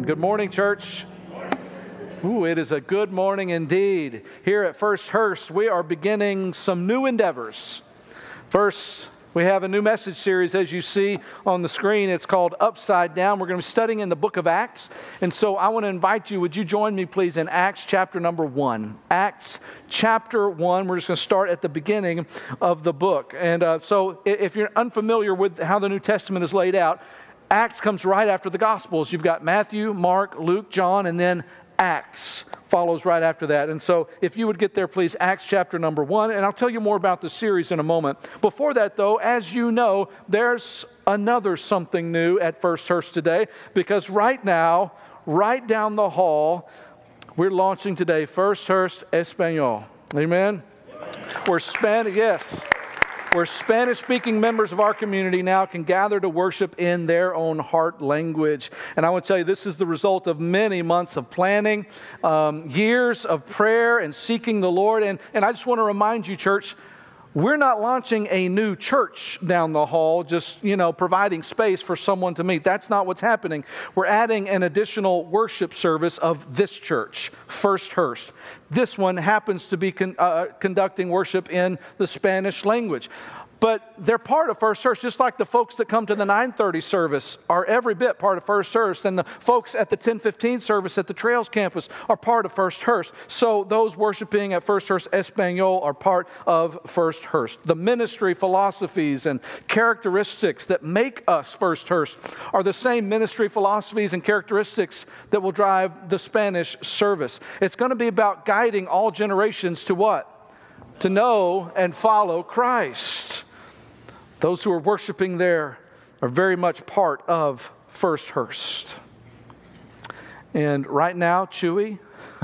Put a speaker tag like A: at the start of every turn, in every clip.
A: Good morning, church. Ooh, it is a good morning indeed. Here at First Hurst, we are beginning some new endeavors. First, we have a new message series, as you see on the screen. It's called Upside Down. We're going to be studying in the book of Acts. And so I want to invite you, would you join me, please, in Acts chapter number 1. Acts chapter 1. We're just going to start at the beginning of the book. And so if you're unfamiliar with how the New Testament is laid out, Acts comes right after the Gospels. You've got Matthew, Mark, Luke, John, and then Acts follows right after that. And so if you would get there, please, Acts chapter number 1, and I'll tell you more about the series in a moment. Before that, though, as you know, there's another something new at First Hurst today, because right now, right down the hall, we're launching today First Hurst Espanol. Amen? We're Spanish, yes. Where Spanish-speaking members of our community now can gather to worship in their own heart language. And I want to tell you, this is the result of many months of planning, years of prayer and seeking the Lord. And I just want to remind you, church, we're not launching a new church down the hall, just, providing space for someone to meet. That's not what's happening. We're adding an additional worship service of this church, First Hurst. This one happens to be conducting worship in the Spanish language. But they're part of First Hurst, just like the folks that come to the 9:30 service are every bit part of First Hurst, and the folks at the 10:15 service at the Trails campus are part of First Hurst. So those worshiping at First Hurst Espanol are part of First Hurst. The ministry philosophies and characteristics that make us First Hurst are the same ministry philosophies and characteristics that will drive the Spanish service. It's going to be about guiding all generations to what? To know and follow Christ. Those who are worshiping there are very much part of First Hurst. And right now, Chewy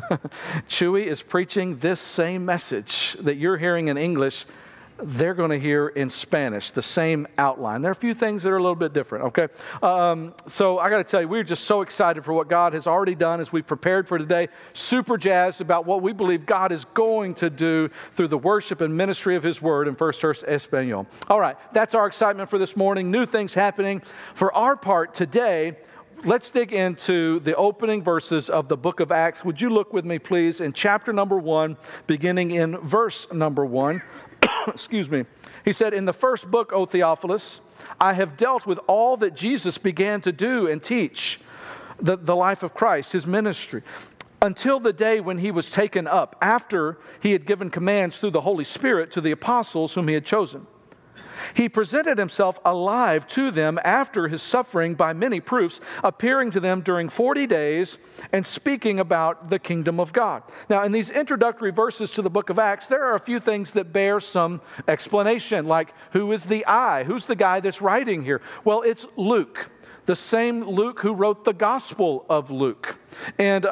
A: is preaching this same message that you're hearing in English. They're going to hear in Spanish, the same outline. There are a few things that are a little bit different, okay? So I got to tell you, we're just so excited for what God has already done as we've prepared for today. Super jazzed about what we believe God is going to do through the worship and ministry of His Word in First Hurst Espanol. All right, that's our excitement for this morning. New things happening. For our part today, let's dig into the opening verses of the book of Acts. Would you look with me, please, in chapter number 1, beginning in verse number 1. Excuse me. He said, "In the first book, O Theophilus, I have dealt with all that Jesus began to do and teach, the life of Christ, His ministry, until the day when He was taken up, after He had given commands through the Holy Spirit to the apostles whom He had chosen. He presented Himself alive to them after His suffering by many proofs, appearing to them during 40 days and speaking about the kingdom of God." Now, in these introductory verses to the book of Acts, there are a few things that bear some explanation, like who is the I? Who's the guy that's writing here? Well, it's Luke, the same Luke who wrote the Gospel of Luke. And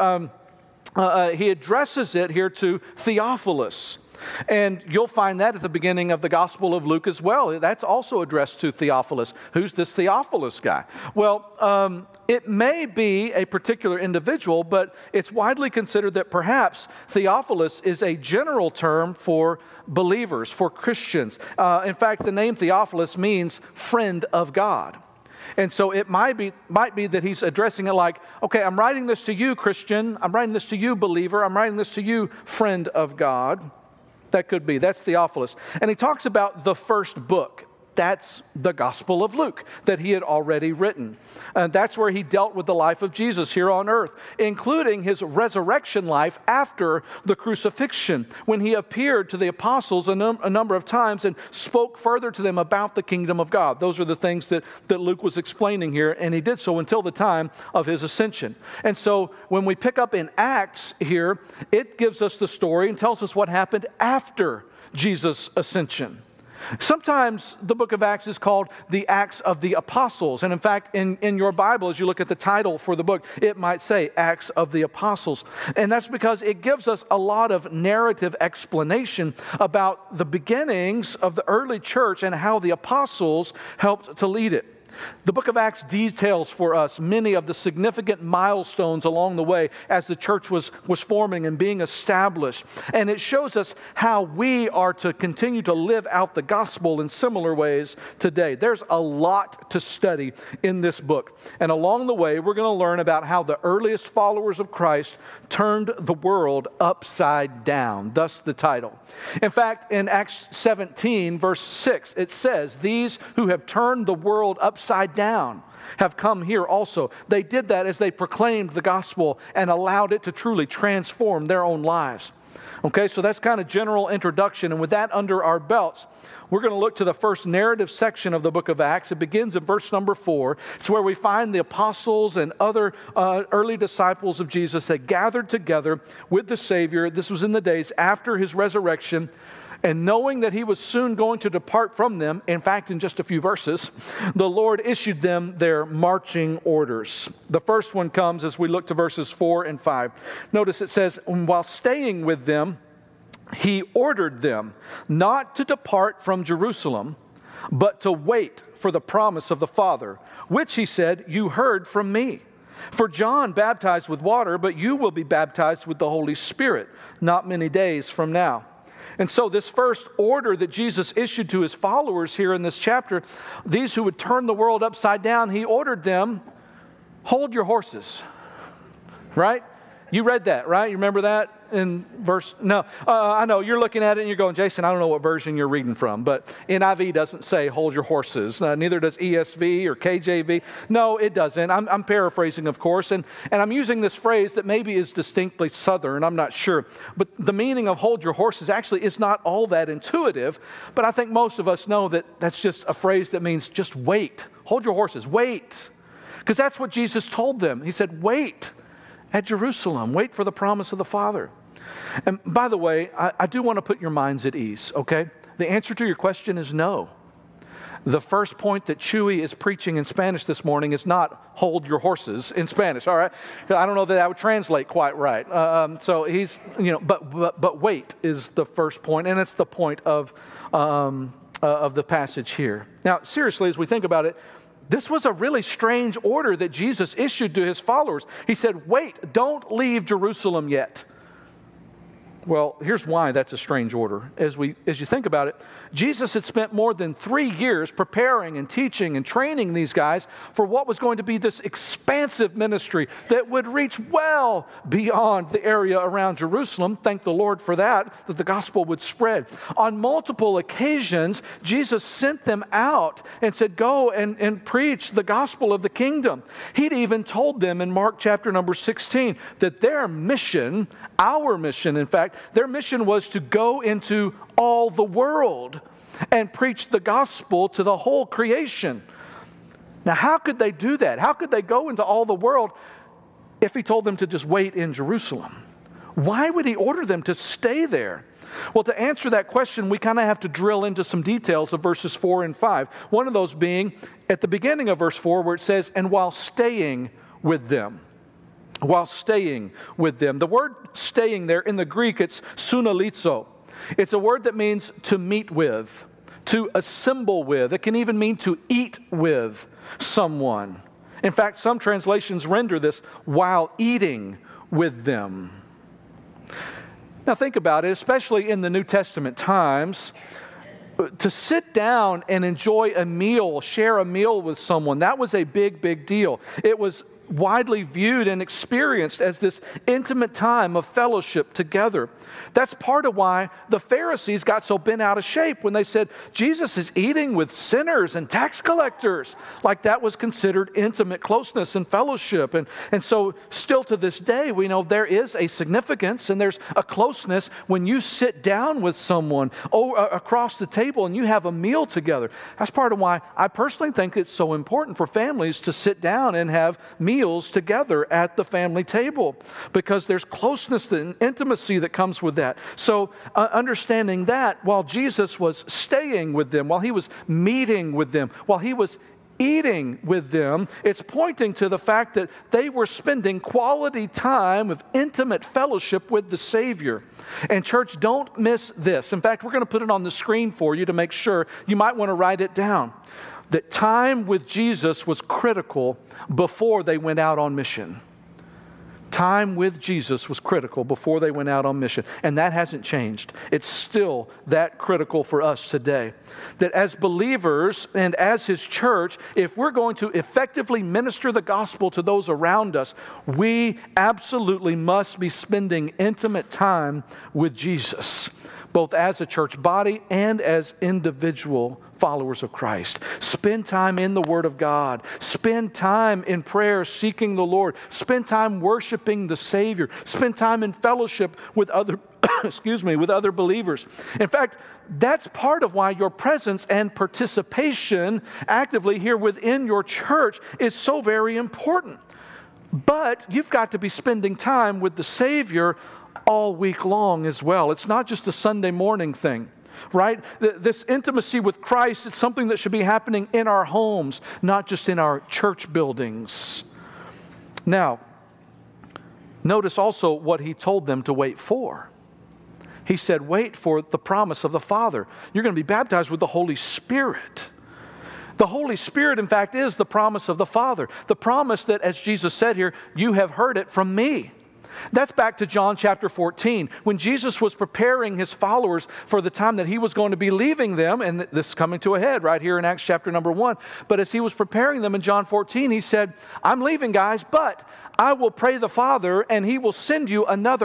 A: he addresses it here to Theophilus. And you'll find that at the beginning of the Gospel of Luke as well. That's also addressed to Theophilus. Who's this Theophilus guy? Well, it may be a particular individual, but it's widely considered that perhaps Theophilus is a general term for believers, for Christians. In fact, the name Theophilus means friend of God. And so it might be that he's addressing it like, okay, I'm writing this to you, Christian. I'm writing this to you, believer. I'm writing this to you, friend of God. That could be. That's Theophilus. And he talks about the first book. That's the Gospel of Luke that he had already written. And that's where he dealt with the life of Jesus here on earth, including His resurrection life after the crucifixion, when He appeared to the apostles a number of times and spoke further to them about the kingdom of God. Those are the things that Luke was explaining here, and he did so until the time of His ascension. And so when we pick up in Acts here, it gives us the story and tells us what happened after Jesus' ascension. Sometimes the book of Acts is called the Acts of the Apostles. And in fact, in your Bible, as you look at the title for the book, it might say Acts of the Apostles. And that's because it gives us a lot of narrative explanation about the beginnings of the early church and how the apostles helped to lead it. The book of Acts details for us many of the significant milestones along the way as the church was forming and being established. And it shows us how we are to continue to live out the gospel in similar ways today. There's a lot to study in this book. And along the way, we're going to learn about how the earliest followers of Christ turned the world upside down, thus the title. In fact, in Acts 17, verse 6, it says, "These who have turned the world upside down have come here also." They did that as they proclaimed the gospel and allowed it to truly transform their own lives. Okay, so that's kind of general introduction. And with that under our belts, we're going to look to the first narrative section of the book of Acts. It begins in verse number 4. It's where we find the apostles and other early disciples of Jesus that gathered together with the Savior. This was in the days after his resurrection. And knowing that he was soon going to depart from them, in fact, in just a few verses, the Lord issued them their marching orders. The first one comes as we look to verses 4 and 5. Notice it says, "While staying with them, he ordered them not to depart from Jerusalem, but to wait for the promise of the Father, which he said, 'You heard from me. For John baptized with water, but you will be baptized with the Holy Spirit not many days from now.'" And so this first order that Jesus issued to his followers here in this chapter, these who would turn the world upside down, he ordered them, hold your horses, right? You read that, right? You remember that in verse? No, I know you're looking at it and you're going, Jason, I don't know what version you're reading from, but NIV doesn't say hold your horses. Neither does ESV or KJV. No, it doesn't. I'm paraphrasing, of course, and I'm using this phrase that maybe is distinctly Southern. I'm not sure. But the meaning of hold your horses actually is not all that intuitive, but I think most of us know that that's just a phrase that means just wait. Hold your horses, wait. Because that's what Jesus told them. He said, wait at Jerusalem. Wait for the promise of the Father. And by the way, I do want to put your minds at ease, okay? The answer to your question is no. The first point that Chewy is preaching in Spanish this morning is not hold your horses in Spanish, all right? I don't know that would translate quite right. So he's, but wait is the first point, and it's the point of the passage here. Now, seriously, as we think about it, this was a really strange order that Jesus issued to his followers. He said, wait, don't leave Jerusalem yet. Well, here's why that's a strange order. As you think about it, Jesus had spent more than 3 years preparing and teaching and training these guys for what was going to be this expansive ministry that would reach well beyond the area around Jerusalem. Thank the Lord for that the gospel would spread. On multiple occasions, Jesus sent them out and said, go and preach the gospel of the kingdom. He'd even told them in Mark chapter number 16 that their mission, our mission in fact, their mission was to go into all the world and preach the gospel to the whole creation. Now, how could they do that? How could they go into all the world if he told them to just wait in Jerusalem? Why would he order them to stay there? Well, to answer that question, we kind of have to drill into some details of verses 4 and 5. One of those being at the beginning of verse 4 where it says, "And while staying with them." While staying with them. The word staying there in the Greek, it's sunalizo. It's a word that means to meet with, to assemble with. It can even mean to eat with someone. In fact, some translations render this while eating with them. Now think about it, especially in the New Testament times, to sit down and enjoy a meal, share a meal with someone, that was a big, big deal. It was widely viewed and experienced as this intimate time of fellowship together. That's part of why the Pharisees got so bent out of shape when they said, Jesus is eating with sinners and tax collectors. Like that was considered intimate closeness and fellowship. And so still to this day, we know there is a significance and there's a closeness when you sit down with someone across the table and you have a meal together. That's part of why I personally think it's so important for families to sit down and have meals together at the family table, because there's closeness and intimacy that comes with that. So understanding that while Jesus was staying with them, while he was meeting with them, while he was eating with them, it's pointing to the fact that they were spending quality time of intimate fellowship with the Savior. And church, don't miss this. In fact, we're going to put it on the screen for you to make sure. You might want to write it down. that time with Jesus was critical before they went out on mission. Time with Jesus was critical before they went out on mission. And that hasn't changed. It's still that critical for us today. That as believers and as His church, if we're going to effectively minister the gospel to those around us, we absolutely must be spending intimate time with Jesus, both as a church body and as individual followers of Christ. Spend time in the Word of God. Spend time in prayer, seeking the Lord. Spend time worshiping the Savior. Spend time in fellowship with other, with other believers. In fact, that's part of why your presence and participation actively here within your church is so very important. But you've got to be spending time with the Savior all week long as well. It's not just a Sunday morning thing, right? This intimacy with Christ, it's something that should be happening in our homes, not just in our church buildings. Now, notice also what He told them to wait for. He said, wait for the promise of the Father. You're going to be baptized with the Holy Spirit. The Holy Spirit, in fact, is the promise of the Father. The promise that, as Jesus said here, you have heard it from me. That's back to John chapter 14, when Jesus was preparing His followers for the time that He was going to be leaving them, and this is coming to a head right here in Acts chapter number 1. But as He was preparing them in John 14, He said, I'm leaving, guys, but I will pray the Father, and He will send you another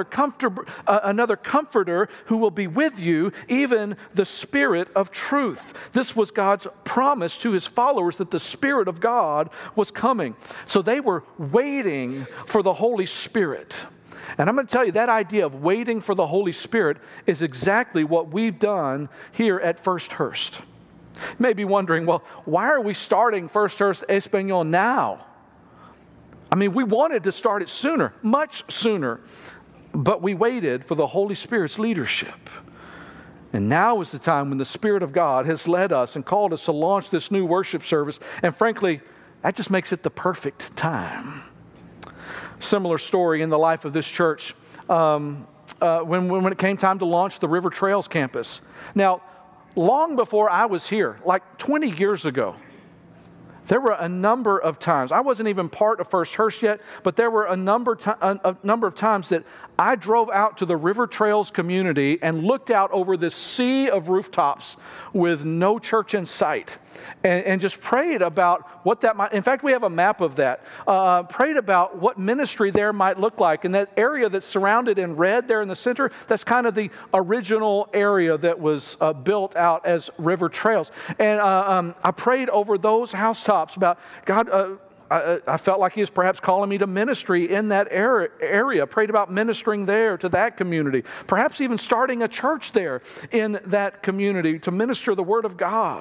A: comforter who will be with you, even the Spirit of truth. This was God's promise to His followers, that the Spirit of God was coming. So they were waiting for the Holy Spirit. And I'm going to tell you, that idea of waiting for the Holy Spirit is exactly what we've done here at First Hurst. You may be wondering, well, why are we starting First Hurst Espanol now? I mean, we wanted to start it sooner, much sooner, but we waited for the Holy Spirit's leadership. And now is the time when the Spirit of God has led us and called us to launch this new worship service. And frankly, that just makes it the perfect time. Similar story in the life of this church when it came time to launch the River Trails campus. Now, long before I was here, like 20 years ago, there were a number of times, I wasn't even part of First Hurst yet, but there were a number of times that I drove out to the River Trails community and looked out over this sea of rooftops with no church in sight, and just prayed about what that might, in fact, we have a map of that, prayed about what ministry there might look like. And that area that's surrounded in red there in the center, that's kind of the original area that was built out as River Trails. And I prayed over those housetops about, God, I felt like He was perhaps calling me to ministry in that area. Prayed about ministering there to that community. Perhaps even starting a church there in that community to minister the Word of God.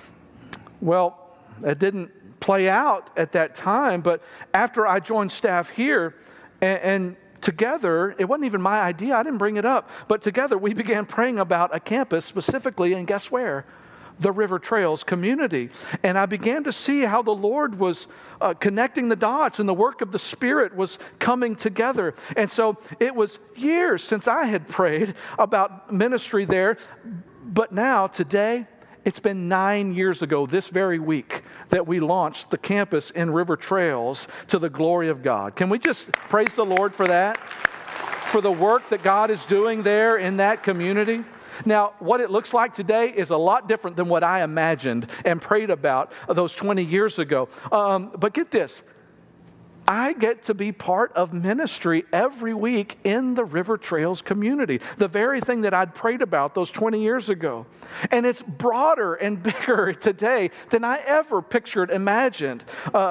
A: Well, it didn't play out at that time, but after I joined staff here and together, it wasn't even my idea, I didn't bring it up, but together we began praying about a campus specifically, and guess where? The River Trails community. And I began to see how the Lord was connecting the dots, and the work of the Spirit was coming together. And so it was years since I had prayed about ministry there, but now, today, it's been 9 years ago, this very week, that we launched the campus in River Trails to the glory of God. Can we just praise the Lord for that? For the work that God is doing there in that community? Now, what it looks like today is a lot different than what I imagined and prayed about those 20 years ago. But get this. I get to be part of ministry every week in the River Trails community. The very thing that I'd prayed about those 20 years ago. And it's broader and bigger today than I ever pictured or imagined.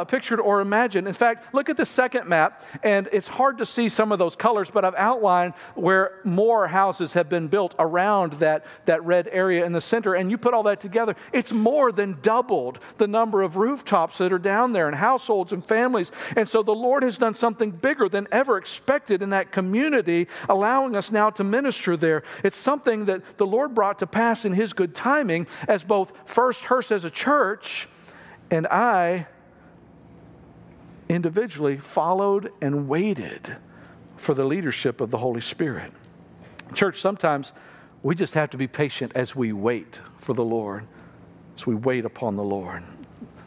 A: In fact, look at the second map, and it's hard to see some of those colors, but I've outlined where more houses have been built around that red area in the center. And you put all that together, it's more than doubled the number of rooftops that are down there, and households and families. And so the Lord has done something bigger than ever expected in that community, allowing us now to minister there. It's something that the Lord brought to pass in His good timing, as both First Hurst as a church and I individually followed and waited for the leadership of the Holy Spirit. Church, sometimes we just have to be patient as we wait for the Lord, as we wait upon the Lord.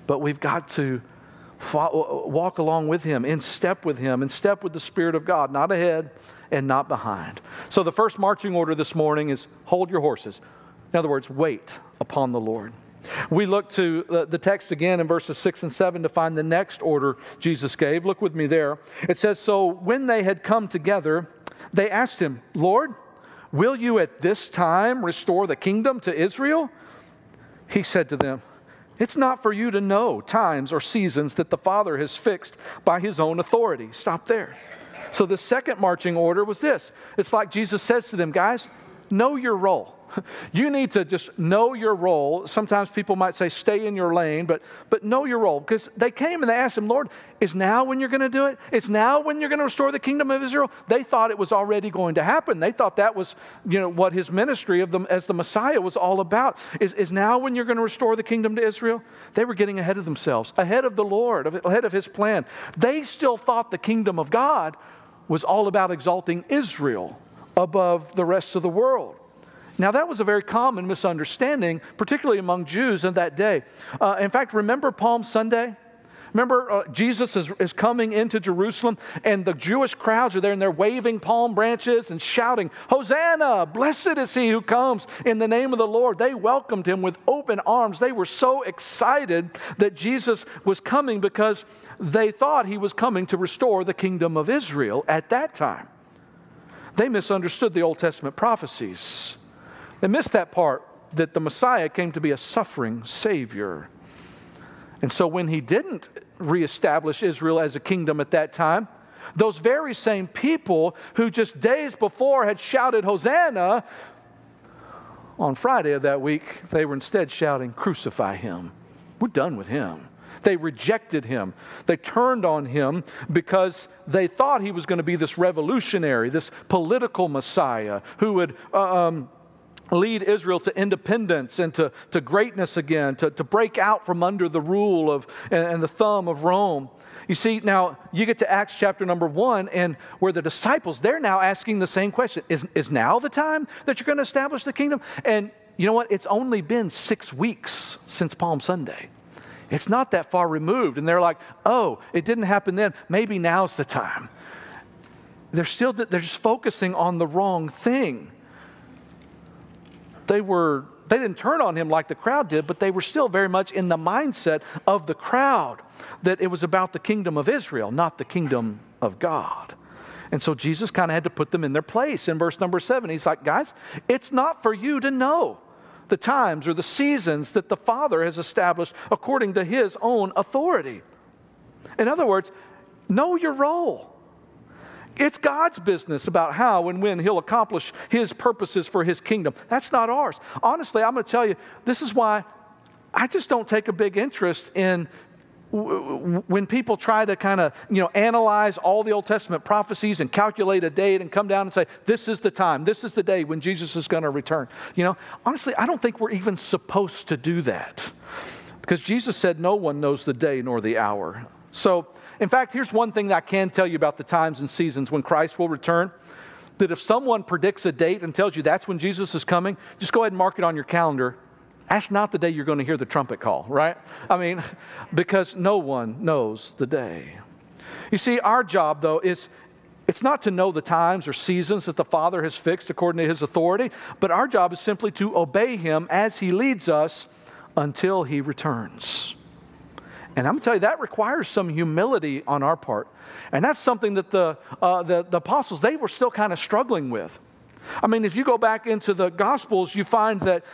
A: but we've got to walk along with him, in step with him, in step with the Spirit of God, not ahead and not behind. So the first marching order this morning is hold your horses. In other words, wait upon the Lord. We look to the text again in verses 6 and 7 to find the next order Jesus gave. Look with me there. It says, so when they had come together, they asked him, Lord, will you at this time restore the kingdom to Israel? He said to them, it's not for you to know times or seasons that the Father has fixed by his own authority. Stop there. So the second marching order was this. It's like Jesus says to them, guys, know your role. You need to just know your role. Sometimes people might say stay in your lane, but know your role. Because they came and they asked him, Lord, is now when you're going to do it? Is now when you're going to restore the kingdom of Israel? They thought it was already going to happen. They thought that was, what his ministry as the Messiah was all about. Is now when you're going to restore the kingdom to Israel? They were getting ahead of themselves, ahead of the Lord, ahead of his plan. They still thought the kingdom of God was all about exalting Israel above the rest of the world. Now, that was a very common misunderstanding, particularly among Jews in that day. In fact, remember Palm Sunday? Remember, Jesus is coming into Jerusalem, and the Jewish crowds are there, and they're waving palm branches and shouting, Hosanna, blessed is he who comes in the name of the Lord. They welcomed him with open arms. They were so excited that Jesus was coming because they thought he was coming to restore the kingdom of Israel at that time. They misunderstood the Old Testament prophecies. They missed that part, that the Messiah came to be a suffering Savior. And so when he didn't reestablish Israel as a kingdom at that time, those very same people who just days before had shouted Hosanna, on Friday of that week, they were instead shouting, crucify him. We're done with him. They rejected him. They turned on him because they thought he was going to be this revolutionary, this political Messiah who would lead Israel to independence and to greatness again, to break out from under the rule of and the thumb of Rome. You see, now you get to Acts chapter number 1, and where the disciples, they're now asking the same question. Is now the time that you're going to establish the kingdom? And you know what? It's only been 6 weeks since Palm Sunday. It's not that far removed. And they're like, oh, it didn't happen then. Maybe now's the time. They're just focusing on the wrong thing. They didn't turn on him like the crowd did, but they were still very much in the mindset of the crowd that it was about the kingdom of Israel, not the kingdom of God. And so Jesus kind of had to put them in their place. In verse number 7, he's like, guys, it's not for you to know the times or the seasons that the Father has established according to his own authority. In other words, know your role. It's God's business about how and when he'll accomplish his purposes for his kingdom. That's not ours. Honestly, I'm going to tell you, this is why I just don't take a big interest in when people try to kind of, analyze all the Old Testament prophecies and calculate a date and come down and say, this is the time, this is the day when Jesus is going to return. Honestly, I don't think we're even supposed to do that, because Jesus said no one knows the day nor the hour. So, in fact, here's one thing that I can tell you about the times and seasons when Christ will return, that if someone predicts a date and tells you that's when Jesus is coming, just go ahead and mark it on your calendar. That's not the day you're going to hear the trumpet call, right? Because no one knows the day. You see, our job, though, it's not to know the times or seasons that the Father has fixed according to his authority, but our job is simply to obey him as he leads us until he returns. And I'm going to tell you, that requires some humility on our part. And that's something that the apostles, they were still kind of struggling with. As you go back into the Gospels, you find that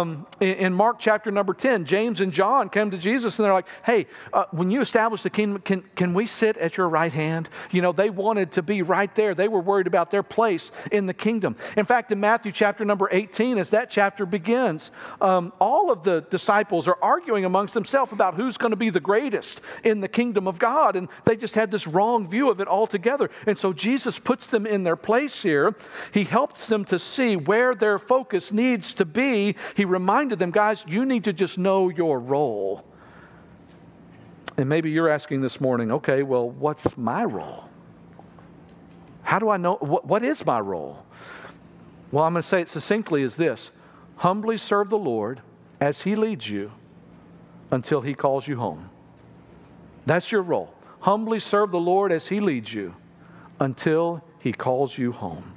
A: in Mark chapter number 10, James and John came to Jesus and they're like, hey, when you establish the kingdom, can we sit at your right hand? They wanted to be right there. They were worried about their place in the kingdom. In fact, in Matthew chapter number 18, as that chapter begins, all of the disciples are arguing amongst themselves about who's going to be the greatest in the kingdom of God. And they just had this wrong view of it altogether. And so Jesus puts them in their place here. He helps them to see where their focus needs to be. He reminded them, guys, you need to just know your role. And maybe you're asking this morning, okay, well, what's my role? How do I know? What is my role? Well, I'm going to say it succinctly as this: humbly serve the Lord as he leads you until he calls you home. That's your role. Humbly serve the Lord as he leads you until he calls you home.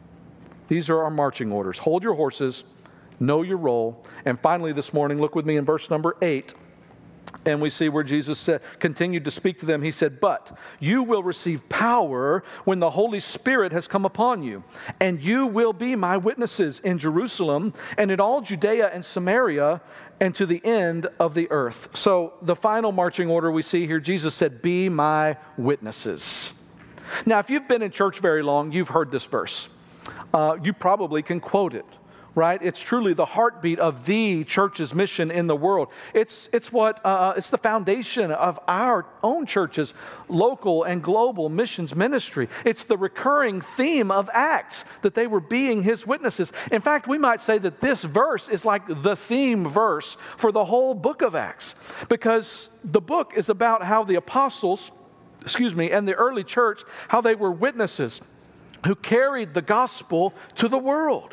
A: These are our marching orders. Hold your horses, know your role. And finally this morning, look with me in verse number 8. And we see where Jesus continued to speak to them. He said, "But you will receive power when the Holy Spirit has come upon you, and you will be my witnesses in Jerusalem and in all Judea and Samaria and to the end of the earth." So the final marching order we see here, Jesus said, "Be my witnesses." Now, if you've been in church very long, you've heard this verse. You probably can quote it. Right? It's truly the heartbeat of the church's mission in the world. It's the foundation of our own church's local and global missions ministry. It's the recurring theme of Acts, that they were being his witnesses. In fact, we might say that this verse is like the theme verse for the whole book of Acts, because the book is about how the apostles, and the early church, how they were witnesses who carried the gospel to the world.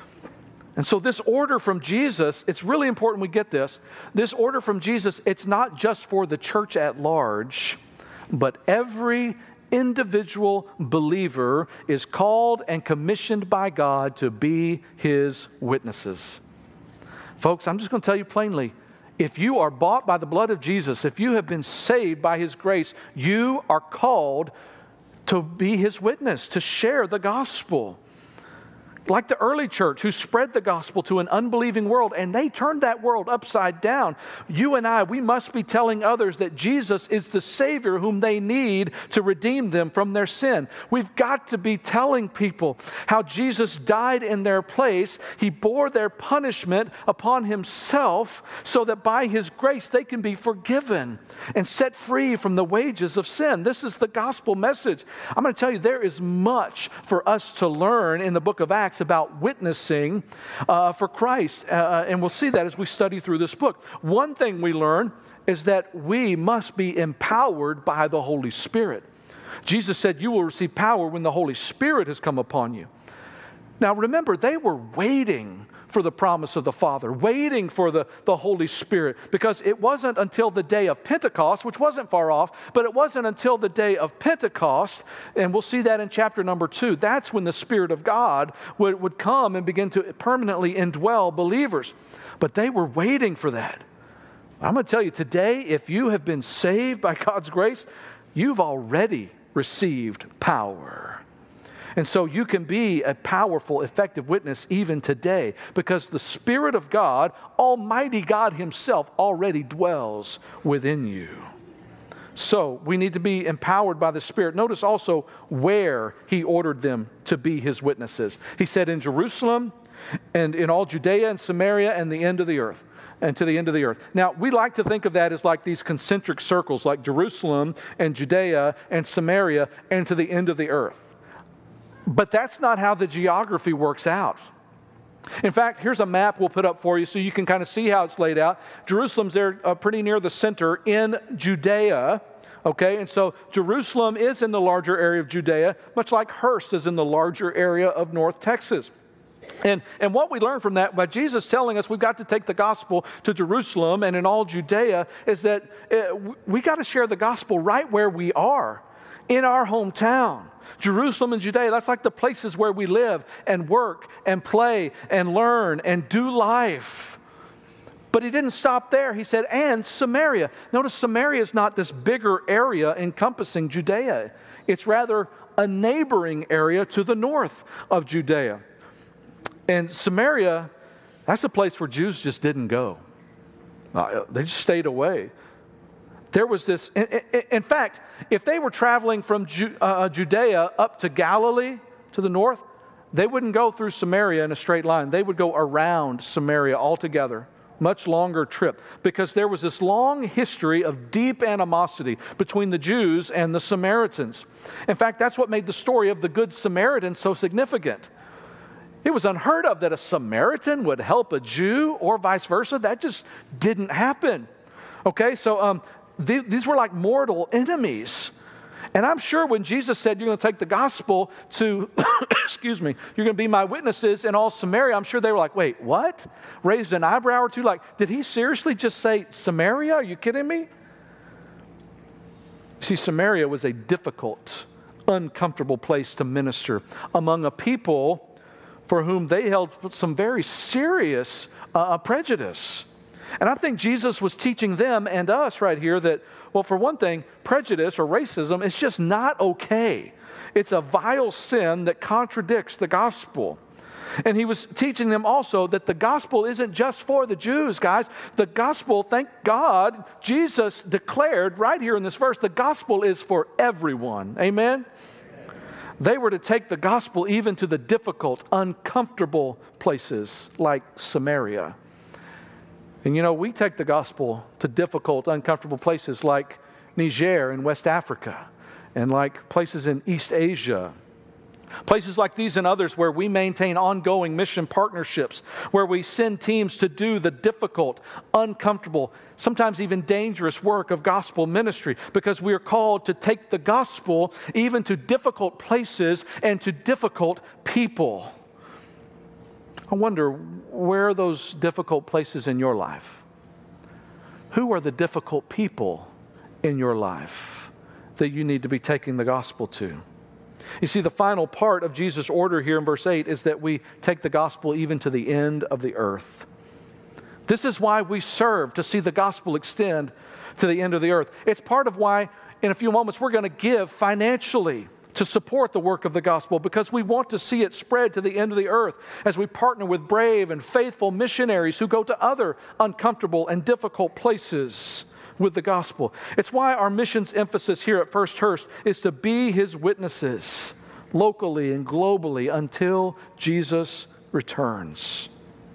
A: And so this order from Jesus, it's really important we get this. This order from Jesus, it's not just for the church at large, but every individual believer is called and commissioned by God to be his witnesses. Folks, I'm just going to tell you plainly, if you are bought by the blood of Jesus, if you have been saved by his grace, you are called to be his witness, to share the gospel. Like the early church who spread the gospel to an unbelieving world, and they turned that world upside down. You and I, we must be telling others that Jesus is the Savior whom they need to redeem them from their sin. We've got to be telling people how Jesus died in their place. He bore their punishment upon himself so that by his grace they can be forgiven and set free from the wages of sin. This is the gospel message. I'm going to tell you, there is much for us to learn in the book of Acts about witnessing for Christ. And we'll see that as we study through this book. One thing we learn is that we must be empowered by the Holy Spirit. Jesus said, "You will receive power when the Holy Spirit has come upon you." Now remember, they were waiting for the promise of the Father, waiting for the Holy Spirit, because it wasn't until the day of Pentecost, which wasn't far off, but it wasn't until the day of Pentecost, and we'll see that in chapter number 2, that's when the Spirit of God would come and begin to permanently indwell believers. But they were waiting for that. I'm going to tell you today, if you have been saved by God's grace, you've already received power. And so you can be a powerful, effective witness even today, because the Spirit of God, Almighty God himself, already dwells within you. So we need to be empowered by the Spirit. Notice also where he ordered them to be his witnesses. He said in Jerusalem and in all Judea and Samaria and the end of the earth. And to the end of the earth. Now, we like to think of that as like these concentric circles, like Jerusalem and Judea and Samaria and to the end of the earth. But that's not how the geography works out. In fact, here's a map we'll put up for you so you can kind of see how it's laid out. Jerusalem's there pretty near the center in Judea. Okay, and so Jerusalem is in the larger area of Judea, much like Hurst is in the larger area of North Texas. And what we learn from that, by Jesus telling us we've got to take the gospel to Jerusalem and in all Judea, is that we got to share the gospel right where we are, in our hometown. Jerusalem and Judea, that's like the places where we live and work and play and learn and do life. But he didn't stop there. He said, and Samaria. Notice Samaria is not this bigger area encompassing Judea. It's rather a neighboring area to the north of Judea. And Samaria, that's a place where Jews just didn't go. They just stayed away. There was this, in fact, if they were traveling from Judea up to Galilee, to the north, they wouldn't go through Samaria in a straight line. They would go around Samaria altogether. Much longer trip, because there was this long history of deep animosity between the Jews and the Samaritans. In fact, that's what made the story of the Good Samaritan so significant. It was unheard of that a Samaritan would help a Jew or vice versa. That just didn't happen. Okay, so these were like mortal enemies. And I'm sure when Jesus said, you're going to take the gospel to, excuse me, you're going to be my witnesses in all Samaria, I'm sure they were like, wait, what? Raised an eyebrow or two, like, did he seriously just say Samaria? Are you kidding me? See, Samaria was a difficult, uncomfortable place to minister among a people for whom they held some very serious prejudice. And I think Jesus was teaching them and us right here that, well, for one thing, prejudice or racism is just not okay. It's a vile sin that contradicts the gospel. And he was teaching them also that the gospel isn't just for the Jews, guys. The gospel, thank God, Jesus declared right here in this verse, the gospel is for everyone. Amen? They were to take the gospel even to the difficult, uncomfortable places like Samaria. And you know, we take the gospel to difficult, uncomfortable places like Niger in West Africa and like places in East Asia. Places like these and others where we maintain ongoing mission partnerships, where we send teams to do the difficult, uncomfortable, sometimes even dangerous work of gospel ministry because we are called to take the gospel even to difficult places and to difficult people. I wonder, where are those difficult places in your life? Who are the difficult people in your life that you need to be taking the gospel to? You see, the final part of Jesus' order here in verse 8 is that we take the gospel even to the end of the earth. This is why we serve, to see the gospel extend to the end of the earth. It's part of why, in a few moments, we're going to give financially to support the work of the gospel, because we want to see it spread to the end of the earth as we partner with brave and faithful missionaries who go to other uncomfortable and difficult places with the gospel. It's why our missions emphasis here at First Hurst is to be His witnesses locally and globally until Jesus returns.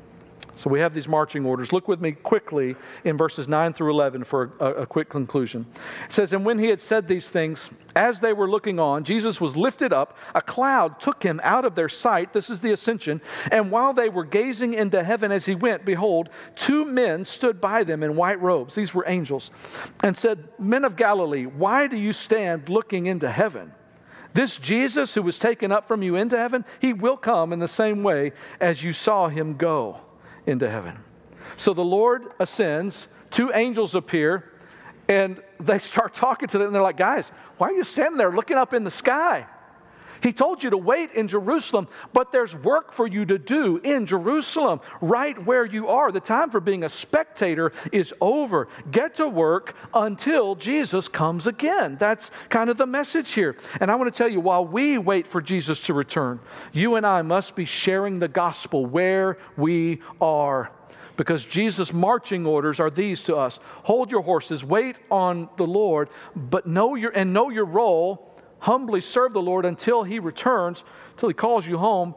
A: So we have these marching orders. Look with me quickly in verses 9 through 11 for a quick conclusion. It says, and when He had said these things, as they were looking on, Jesus was lifted up. A cloud took Him out of their sight. This is the ascension. And while they were gazing into heaven as He went, behold, 2 men stood by them in white robes. These were angels. And said, Men of Galilee, why do you stand looking into heaven? This Jesus who was taken up from you into heaven, He will come in the same way as you saw Him go into heaven. So the Lord ascends, 2 angels appear, and they start talking to them, and they're like, guys, why are you standing there looking up in the sky? He told you to wait in Jerusalem, but there's work for you to do in Jerusalem, right where you are. The time for being a spectator is over. Get to work until Jesus comes again. That's kind of the message here. And I want to tell you, while we wait for Jesus to return, you and I must be sharing the gospel where we are. Because Jesus' marching orders are these to us. Hold your horses, wait on the Lord, but know your role. Humbly serve the Lord until He returns, until He calls you home,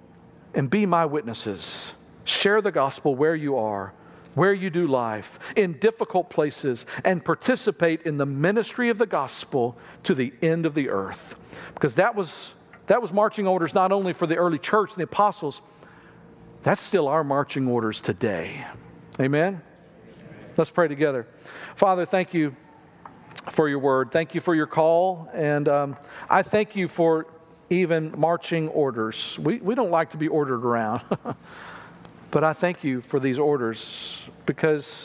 A: and be my witnesses. Share the gospel where you are, where you do life, in difficult places, and participate in the ministry of the gospel to the end of the earth. Because that was marching orders not only for the early church and the apostles, that's still our marching orders today. Amen? Let's pray together. Father, thank you for your word. Thank you for your call. And I thank you for even marching orders. We don't like to be ordered around. But I thank you for these orders, because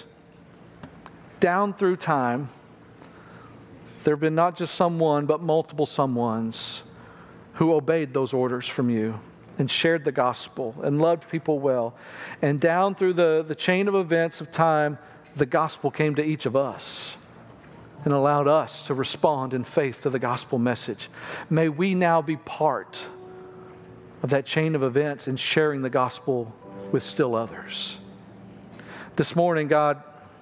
A: down through time, there have been not just someone, but multiple someones who obeyed those orders from you and shared the gospel and loved people well. And down through the chain of events of time, the gospel came to each of us and allowed us to respond in faith to the gospel message. May we now be part of that chain of events in sharing the gospel with still others. This morning, God,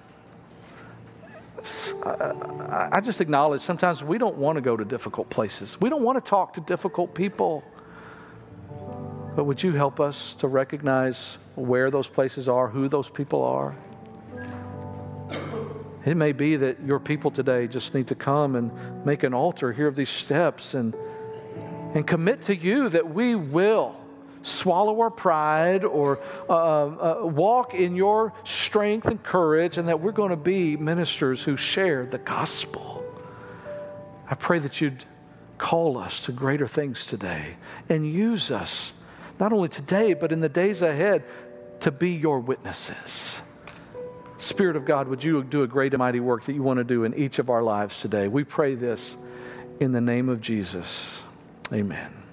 A: I just acknowledge sometimes we don't want to go to difficult places. We don't want to talk to difficult people. But would you help us to recognize where those places are, who those people are? It may be that your people today just need to come and make an altar here of these steps and commit to you that we will swallow our pride or walk in your strength and courage, and that we're going to be ministers who share the gospel. I pray that you'd call us to greater things today and use us, not only today, but in the days ahead, to be your witnesses. Spirit of God, would you do a great and mighty work that you want to do in each of our lives today? We pray this in the name of Jesus. Amen.